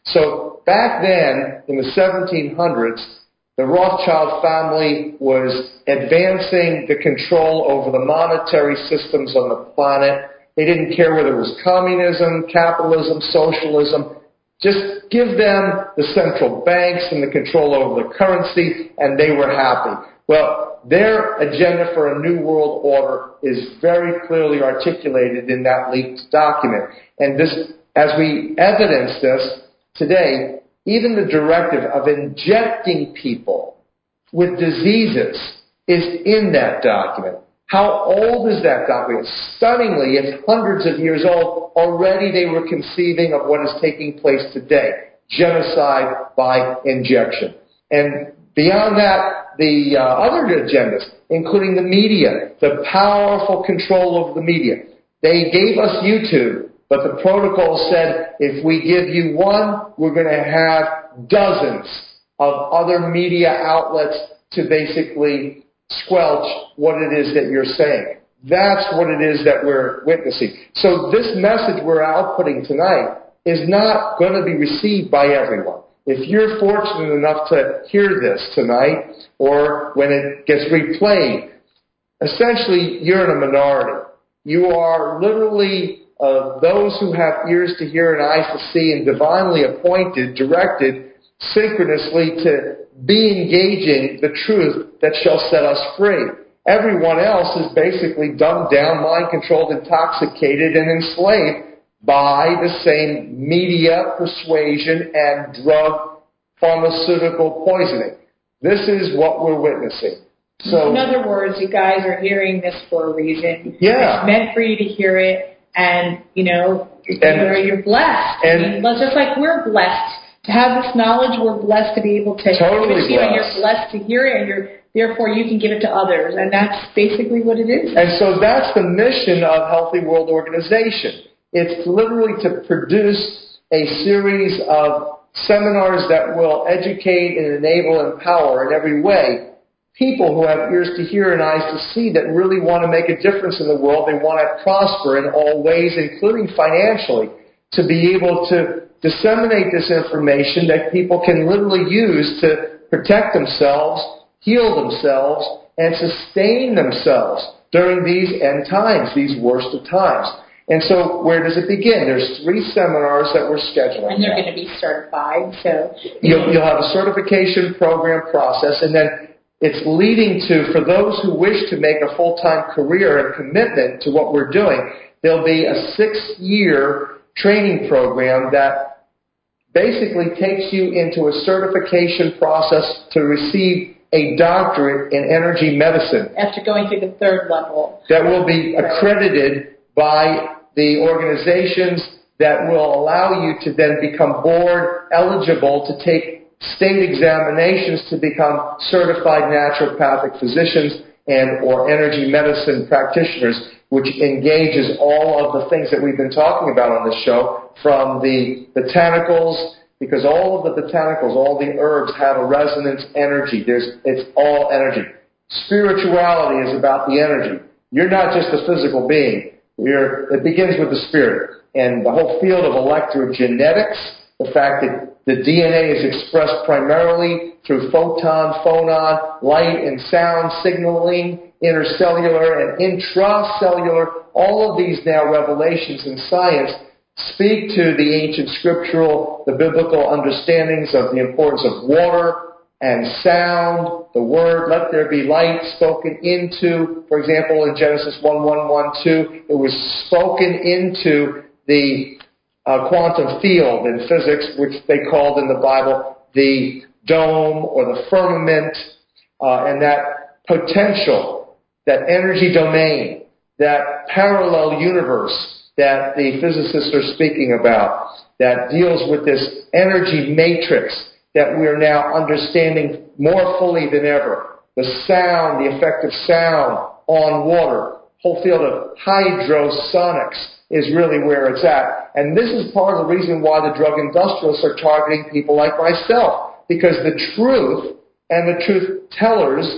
So back then, in the seventeen hundreds, the Rothschild family was advancing the control over the monetary systems on the planet. They didn't care whether it was communism, capitalism, socialism. Just give them the central banks and the control over the currency, and they were happy. Well, their agenda for a new world order is very clearly articulated in that leaked document. And this, as we evidence this today, even the directive of injecting people with diseases is in that document. How old is that document? Stunningly, it's hundreds of years old. Already they were conceiving of what is taking place today, genocide by injection. And beyond that, the uh, other agendas, including the media, the powerful control over the media. They gave us YouTube, but the protocol said if we give you one, we're going to have dozens of other media outlets to basically squelch what it is that you're saying. That's what it is that we're witnessing. So this message we're outputting tonight is not going to be received by everyone. If you're fortunate enough to hear this tonight, or when it gets replayed, essentially you're in a minority. You are literally uh, those who have ears to hear and eyes to see and divinely appointed, directed, synchronously to be engaging the truth that shall set us free. Everyone else is basically dumbed down, mind-controlled, intoxicated, and enslaved by the same media, persuasion, and drug pharmaceutical poisoning. This is what we're witnessing. So, in other words, you guys are hearing this for a reason. Yeah. It's meant for you to hear it, and, you know, and, you're, you're blessed. And, I mean, just like we're blessed to have this knowledge, we're blessed to be able to totally give it to you, blessed. and you're blessed to hear it, and you're, therefore you can give it to others. And that's basically what it is. And so that's the mission of Healthy World Organization. It's literally to produce a series of seminars that will educate and enable and empower in every way people who have ears to hear and eyes to see that really want to make a difference in the world. They want to prosper in all ways, including financially, to be able to disseminate this information that people can literally use to protect themselves, heal themselves, and sustain themselves during these end times, these worst of times. And so where does it begin? There's three seminars that we're scheduling. And they're now. going to be certified. So You'll, you'll have a certification program process, and then it's leading to, for those who wish to make a full-time career and commitment to what we're doing, there'll be a six-year training program that basically takes you into a certification process to receive a doctorate in energy medicine. After going through the third level. That will be accredited by the organizations that will allow you to then become board eligible to take state examinations to become certified naturopathic physicians and or energy medicine practitioners, which engages all of the things that we've been talking about on this show, from the botanicals, because all of the botanicals, all the herbs have a resonance energy. There's, it's all energy. Spirituality is about the energy. You're not just a physical being. You're, it begins with the spirit. And the whole field of electrogenetics, the fact that the D N A is expressed primarily through photon, phonon, light and sound signaling, intercellular and intracellular, all of these now revelations in science speak to the ancient scriptural, the biblical understandings of the importance of water and sound, the word, let there be light, spoken into, for example, in Genesis one one one two, it was spoken into the uh, quantum field in physics, which they called in the Bible the dome or the firmament, uh, and that potential, that energy domain, that parallel universe that the physicists are speaking about, that deals with this energy matrix that we are now understanding more fully than ever. The sound, the effect of sound on water, whole field of hydrosonics is really where it's at. And this is part of the reason why the drug industrialists are targeting people like myself, because the truth and the truth tellers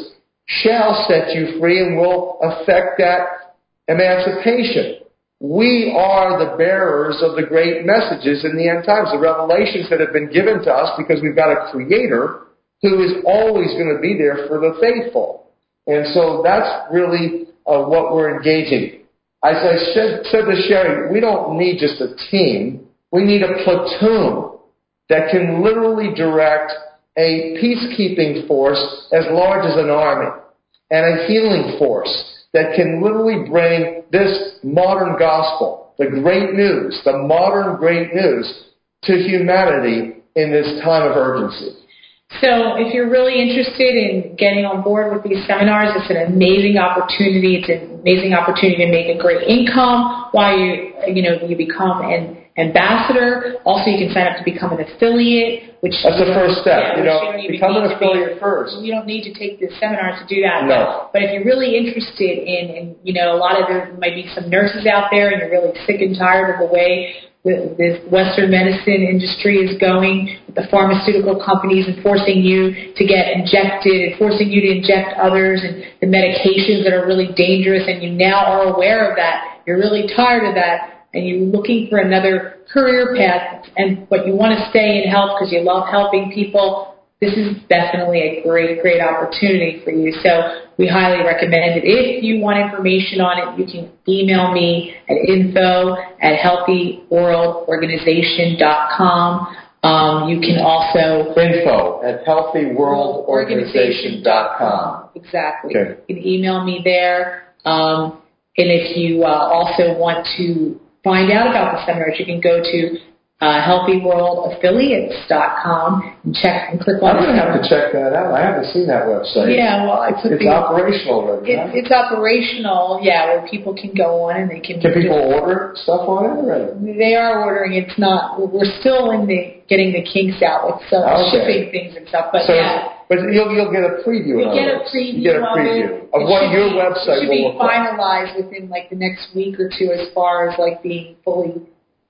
shall set you free and will affect that emancipation. We are the bearers of the great messages in the end times, the revelations that have been given to us because we've got a Creator who is always going to be there for the faithful. And so that's really uh, what we're engaging. As I said, said to Sherry, we don't need just a team. We need a platoon that can literally direct a peacekeeping force as large as an army and a healing force that can literally bring this modern gospel, the great news, the modern great news, to humanity in this time of urgency. So if you're really interested in getting on board with these seminars, it's an amazing opportunity. It's an amazing opportunity to make a great income while you, you know, you become an ambassador. Also, you can sign up to become an affiliate, which that's the first step. Yeah, you know, you become an affiliate be, first. You don't need to take the seminars to do that. No. But, but if you're really interested in, in, you know, a lot of there might be some nurses out there, and you're really sick and tired of the way this Western medicine industry is going, with the pharmaceutical companies enforcing you to get injected, and forcing you to inject others, and the medications that are really dangerous, and you now are aware of that. You're really tired of that, and you're looking for another career path, and but you want to stay in health because you love helping people. This is definitely a great, great opportunity for you. So we highly recommend it. If you want information on it, you can email me at info at healthy world organization dot com. Um, you can also... Info at healthy world organization dot com. Exactly. Okay. You can email me there. Um, and if you uh, also want to find out about the seminars, you can go to Uh, healthy world affiliates dot com and check and click on. I'm going to have to check that out. I haven't seen that website. Yeah, well, I put it's the, operational already. It, right? It's operational, yeah, where people can go on and they can. Can people do, order stuff on it already? They are ordering. It's not. We're still in the getting the kinks out with some okay. shipping things and stuff. But so, yeah. But you'll you'll get a preview. You'll of get a it. preview. You get a preview of, of what your be, website should will be look like. finalized within like the next week or two, as far as like being fully.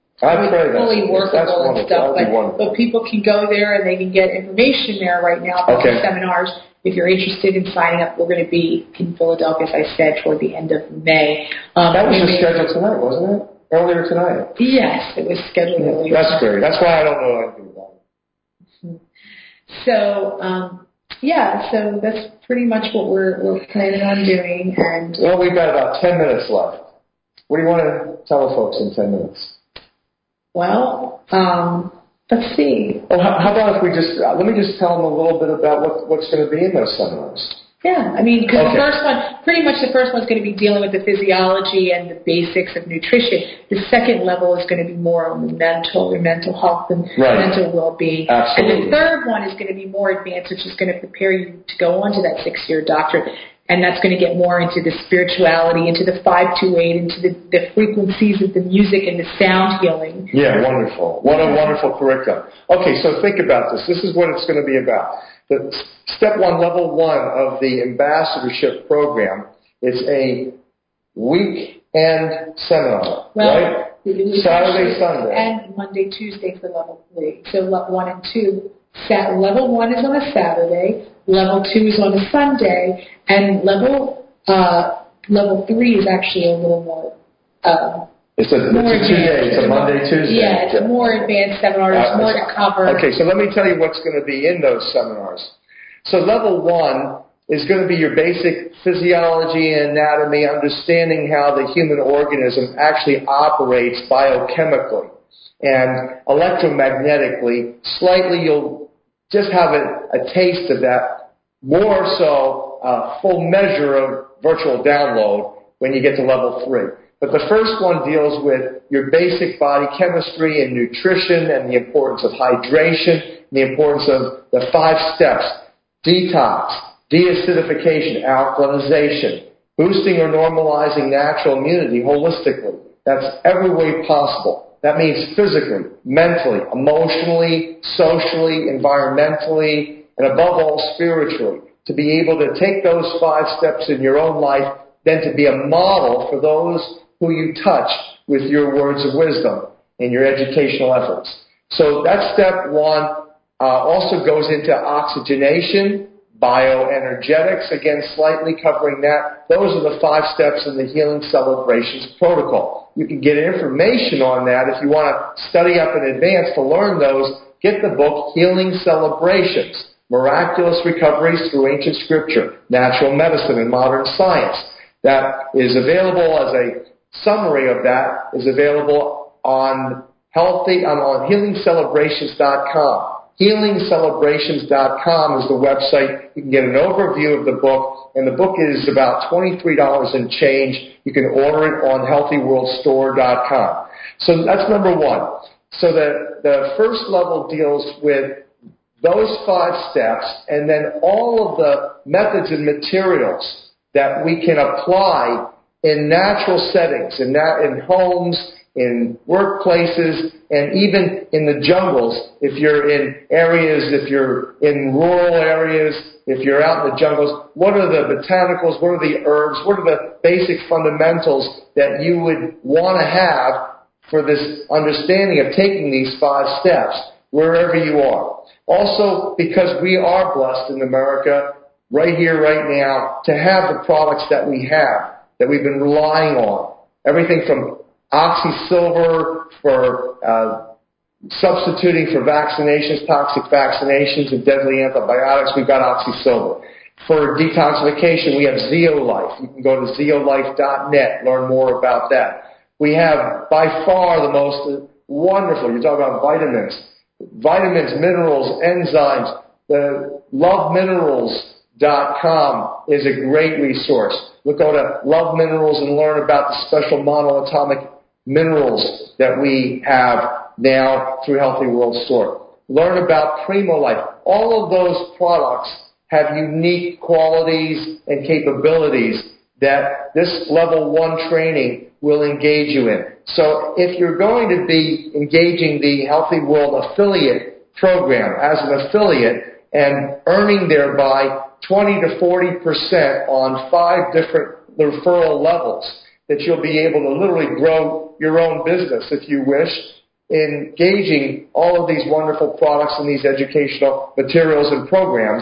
I pray fully that's, workable that's and stuff, but, but people can go there and they can get information there right now about okay. the seminars. If you're interested in signing up, we're going to be in Philadelphia, as I said, toward the end of May. Um, that was just scheduled tonight, wasn't it? Earlier tonight. Yes, it was scheduled earlier. That's tonight. great. That's why I don't know anything about it. So, um, yeah, so that's pretty much what we're we're planning on doing. And well, we've got about ten minutes left. What do you want to tell the folks in ten minutes? Well, um, let's see. Oh, how, how about if we just, uh, let me just tell them a little bit about what, what's going to be in those seminars. Yeah, I mean, because okay. the first one, pretty much the first one's going to be dealing with the physiology and the basics of nutrition. The second level is going to be more on the mental, your mental health and right. mental well-being. Absolutely. And the third one is going to be more advanced, which is going to prepare you to go on to that six-year doctorate. And that's going to get more into the spirituality, into the five two eight, into the, the frequencies of the music and the sound healing. Yeah, wonderful. What a wonderful curriculum. Okay, so think about this. This is what it's going to be about. The step one, level one of the ambassadorship program is a weekend seminar, well, right? Saturday, Sunday. And Monday, Tuesday for level three. So level one and two. Sat, level one is on a Saturday. Level two is on a Sunday, and level uh, level three is actually a little more. Uh, it's a, more it's a two days. It's a Monday, Tuesday. Yeah, it's a more advanced seminar. There's uh, more to cover. Okay, so let me tell you what's going to be in those seminars. So level one is going to be your basic physiology and anatomy, understanding how the human organism actually operates biochemically and electromagnetically. Slightly, you'll just have a, a taste of that. More so, uh, full measure of virtual download when you get to level three. But the first one deals with your basic body chemistry and nutrition and the importance of hydration, and the importance of the five steps: detox, deacidification, alkalinization, boosting or normalizing natural immunity holistically. That's every way possible. That means physically, mentally, emotionally, socially, environmentally, and above all, spiritually, to be able to take those five steps in your own life, then to be a model for those who you touch with your words of wisdom and your educational efforts. So that's step one. Uh, also goes into oxygenation, bioenergetics, again, slightly covering that. Those are the five steps in the Healing Celebrations protocol. You can get information on that if you want to study up in advance to learn those. Get the book, Healing Celebrations, Miraculous Recoveries Through Ancient Scripture, Natural Medicine and Modern Science. That is available as a summary of that, is available on healthy, um, on healing celebrations dot com. healing celebrations dot com is the website. You can get an overview of the book, and the book is about twenty-three dollars and change. You can order it on healthy world store dot com. So that's number one. So the, the first level deals with those five steps, and then all of the methods and materials that we can apply in natural settings, in, that, in homes, in workplaces, and even in the jungles. If you're in areas, if you're in rural areas, if you're out in the jungles, what are the botanicals, what are the herbs, what are the basic fundamentals that you would want to have for this understanding of taking these five steps wherever you are. Also, because we are blessed in America, right here, right now, to have the products that we have, that we've been relying on. Everything from OxySilver for uh, substituting for vaccinations, toxic vaccinations, and deadly antibiotics, we've got OxySilver. For detoxification, we have Zeolife. You can go to zeolife dot net, learn more about that. We have, by far, the most wonderful, you're talking about vitamins, vitamins, minerals, enzymes. The love minerals dot com is a great resource. We'll go to Love Minerals and learn about the special monoatomic minerals that we have now through Healthy World Store. Learn about Primo Life. All of those products have unique qualities and capabilities that this level one training will engage you in. So if you're going to be engaging the Healthy World affiliate program as an affiliate and earning thereby twenty to forty percent on five different referral levels, that you'll be able to literally grow your own business if you wish, engaging all of these wonderful products and these educational materials and programs,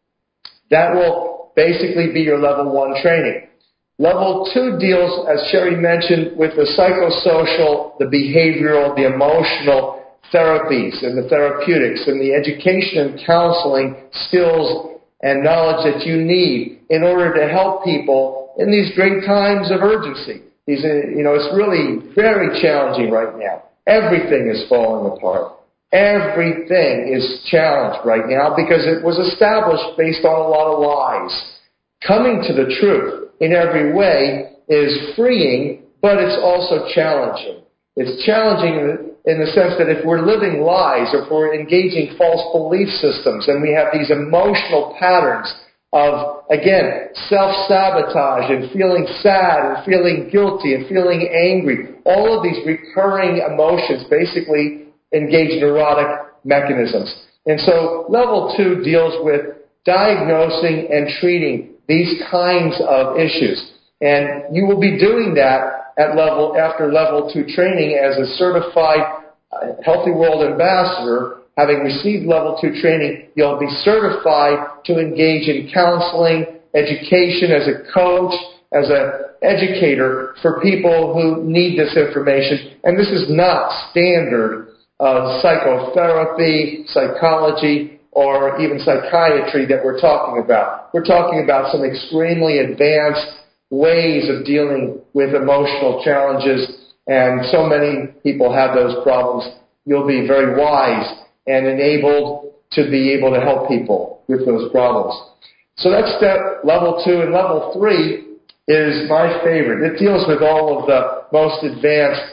that will basically be your level one training. Level two deals, as Sherry mentioned, with the psychosocial, the behavioral, the emotional therapies and the therapeutics and the education and counseling skills and knowledge that you need in order to help people in these great times of urgency. These, you know, it's really very challenging right now. Everything is falling apart. Everything is challenged right now because it was established based on a lot of lies. Coming to the truth in every way is freeing, but it's also challenging. It's challenging in the sense that if we're living lies, or if we're engaging false belief systems, and we have these emotional patterns of, again, self-sabotage and feeling sad and feeling guilty and feeling angry, all of these recurring emotions basically engage neurotic mechanisms. And so level two deals with diagnosing and treating these kinds of issues. And you will be doing that at level after level two training as a certified Healthy World Ambassador. Having received level two training, you'll be certified to engage in counseling, education as a coach, as an educator for people who need this information. And this is not standard uh, psychotherapy, psychology, or even psychiatry that we're talking about. We're talking about some extremely advanced ways of dealing with emotional challenges, and so many people have those problems. You'll be very wise and enabled to be able to help people with those problems. So that's step level two. And level three is my favorite. It deals with all of the most advanced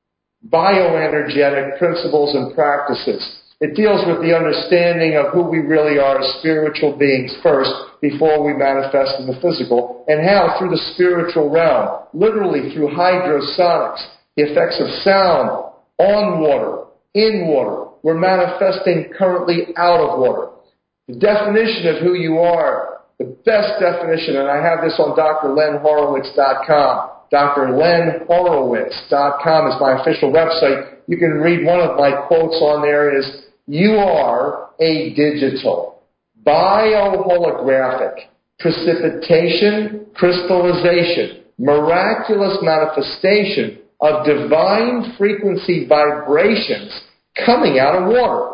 bioenergetic principles and practices. It deals with the understanding of who we really are as spiritual beings first before we manifest in the physical, and how through the spiritual realm, literally through hydrosonics, the effects of sound on water, in water, we're manifesting currently out of water. The definition of who you are, the best definition, and I have this on D R Len Horowitz dot com. D R Len Horowitz dot com is my official website. You can read one of my quotes on there is, "You are a digital bioholographic, precipitation, crystallization, miraculous manifestation of divine frequency vibrations coming out of water.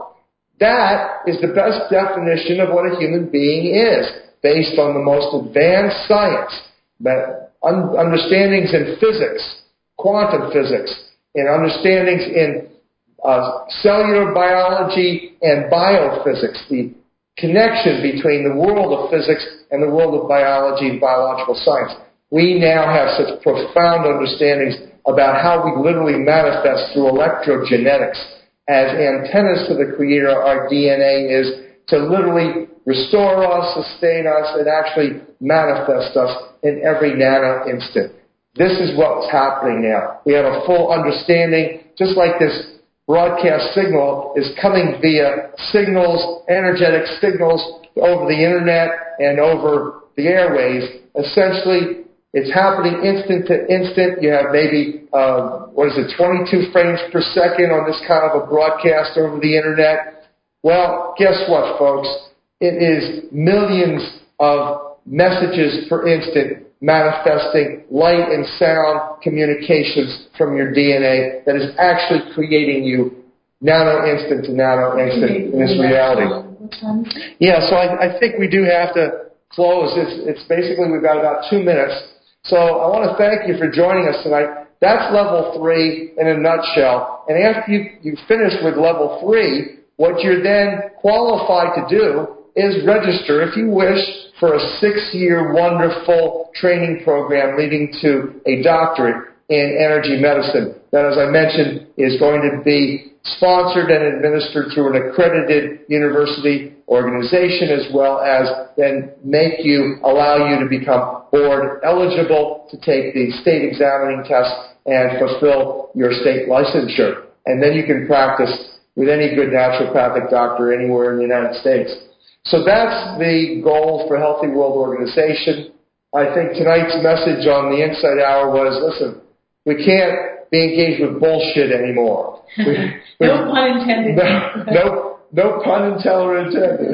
That is the best definition of what a human being is, based on the most advanced science, that un- understandings in physics, quantum physics, and understandings in uh, cellular biology and biophysics, the connection between the world of physics and the world of biology and biological science. We now have such profound understandings about how we literally manifest through electrogenetics. As antennas to the Creator, our D N A is to literally restore us, sustain us, and actually manifest us in every nano instant. This is what's happening now. We have a full understanding, just like this broadcast signal is coming via signals, energetic signals over the internet and over the airways. Essentially, it's happening instant to instant. You have maybe, uh, what is it, twenty-two frames per second on this kind of a broadcast over the internet. Well, guess what, folks? It is millions of messages per instant manifesting light and sound communications from your D N A that is actually creating you nano instant to nano instant in this reality. Yeah, so I, I think we do have to close. It's, it's basically, we've got about two minutes. So I want to thank you for joining us tonight. That's level three in a nutshell. And after you, you finish with level three, what you're then qualified to do is register, if you wish, for a six-year wonderful training program leading to a doctorate in energy medicine. That, as I mentioned, is going to be sponsored and administered through an accredited university organization, as well as then make you, allow you to become board eligible to take the state examining test and fulfill your state licensure. And then you can practice with any good naturopathic doctor anywhere in the United States. So that's the goal for Healthy World Organization. I think tonight's message on the Insight Hour was, listen, we can't be engaged with bullshit anymore. We, no pun intended. No, no, no pun intended.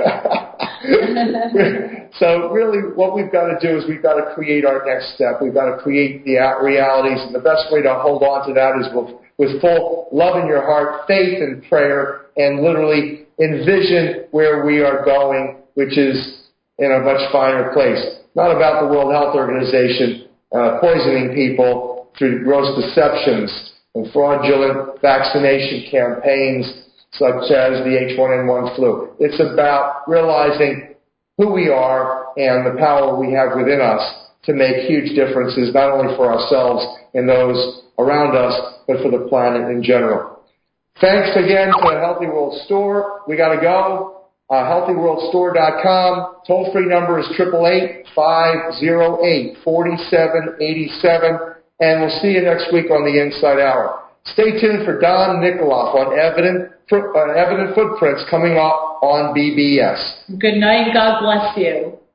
So really what we've got to do is we've got to create our next step. We've got to create the realities, and the best way to hold on to that is with, with full love in your heart, faith and prayer, and literally envision where we are going, which is in a much finer place. Not about the World Health Organization uh, poisoning people through gross deceptions and fraudulent vaccination campaigns such as the H one N one flu. It's about realizing who we are and the power we have within us to make huge differences, not only for ourselves and those around us, but for the planet in general. Thanks again to Healthy World Store. We got to go. Uh, healthy world store dot com. Toll-free number is eight eight eight, five oh eight, four seven eight seven. And we'll see you next week on the Insight Hour. Stay tuned for Don Nikoloff on Evident, uh, Evident Footprints coming up on B B S. Good night. God bless you.